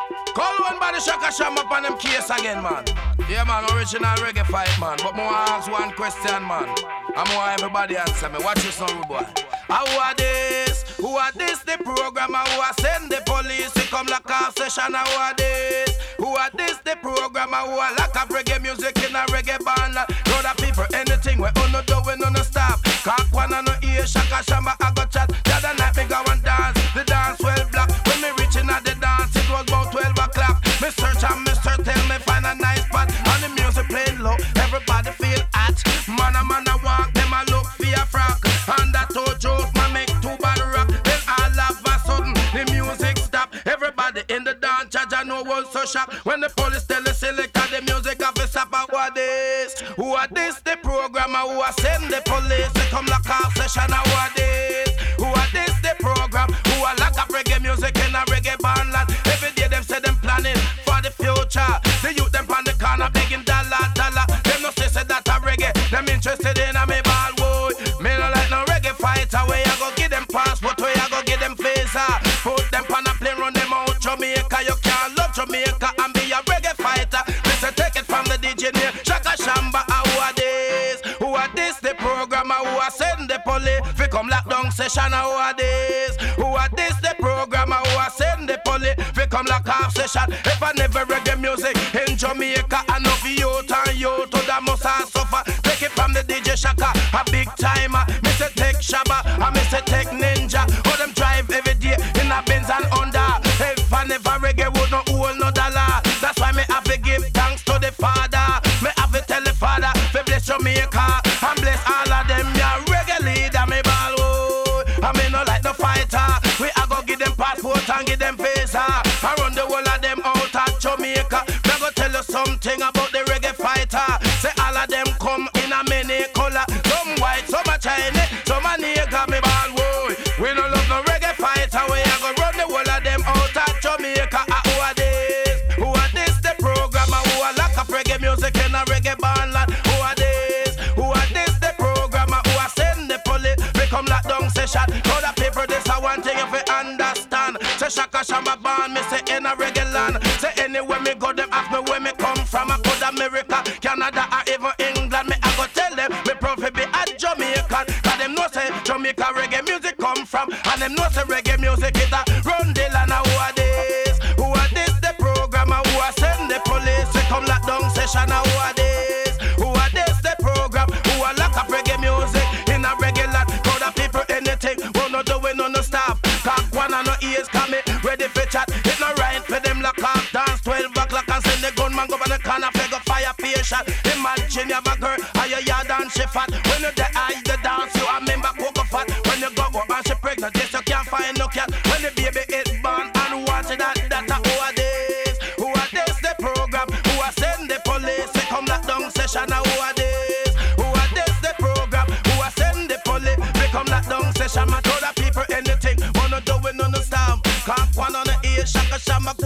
Call one by the Shaka Sham up on them case again, man. Yeah, man, original reggae fight, man. But more ask one question, man. And more everybody answer me. Watch this, rude boy. Who are this? Who are this? The programmer who are send the police to come lock off session. Who are this? Who are this? The programmer who are lock up reggae music in a reggae band. Know that people, anything we on no do, we no stop. Cock one and no ear, Shaka Shamba, I go chat. The other night me go and dance. The dance well black. When me reaching at the dance, it was about 12 o'clock. Me search and me search till me find a nice spot. And the music playing low, everybody feel hot. Man a walk, them a look for a frock. And that old joke, man make two bad rock. Then all of a sudden, the music stop. Everybody in the dance, judge I know was so shocked. When the police tell the selector, the music have to stop. Who are this? Who are this? The programmer who are send the police to come lock off session. Who are this? Who are this? The program who are lock up reggae music in a reggae band land. Every day them say them planning for the future. The youth them on the corner begging dollar. Them no say that a reggae. Them interested in a me ball boy. Me no like no reggae fighter. Where I go give them passport, where I go give them visa. Put them on a plane, run them out Jamaica. You can't love Jamaica and be a reggae fighter. Listen, take it from the DJ name Shaka Shamba. Who are this? Who are this? The programmer who are send the police. We come lock down session. Who are this? Who are this? The programmer who are send the police. We come lock off session. If I never reggae music in Jamaica, I know youth and youth to the must suffer. Take it from the DJ Shaka, a big timer. Me say take Shabba, I me say take Ninja. How them drive every day in a Benz and Honda. If I never reggae would no hold no dollar. That's why me have to give thanks to the Father. Me have to tell the Father to bless Jamaica and bless all of them. Yeah, reggae leader me ball. Oh, I me no like no fighter. We a go give them passport and give them visa. I run the whole of them out at Jamaica. Me go tell you something about the reggae fighter. Say all of them come in a many color. Some white, some a Chinese, some a nigga me ball. Whoa, we no love no reggae fighter. We a go run the whole of them out at Jamaica. Who are this? Who are this? The programmer who are lock up reggae music in a reggae band land. Who are this? Who are this? The programmer who are send the police. We come lock down session. All the people this a one thing if we understand. Say Shaka Shamba band, me say in a reggae land. Say anywhere me go, them ask me where me come from. I could America, Canada, or even England. Me I go tell them me profit be a Jamaican. Cause them know say Jamaica reggae music come from. And them know say reggae music is a run the land. Who are this? Who are this? The programmer who are send the police. They come lock down session. Who are this? Who are this? The program who are lock up reggae music in a reggae land. Call the people anything, we no do we no stop. Cock one and no ears coming, ready for chat. It's no right for them lock up, dance 12 o'clock and send the gunman go on the corner, flag a fire patient. Imagine you have a girl, and your yard and she fat. When you the eyes the dance, you a member cocoa fat. When you go up and she pregnant, yes you can't find no cat. When the baby is born and watch that, who are this? Who are this? The program who are send the police. They come lock down session. Who are this? Who are this? The program who are send the police. They come lock down session. Man told the people anything, wanna do it on the stamp. Cock one on the ear, Shaka Shamba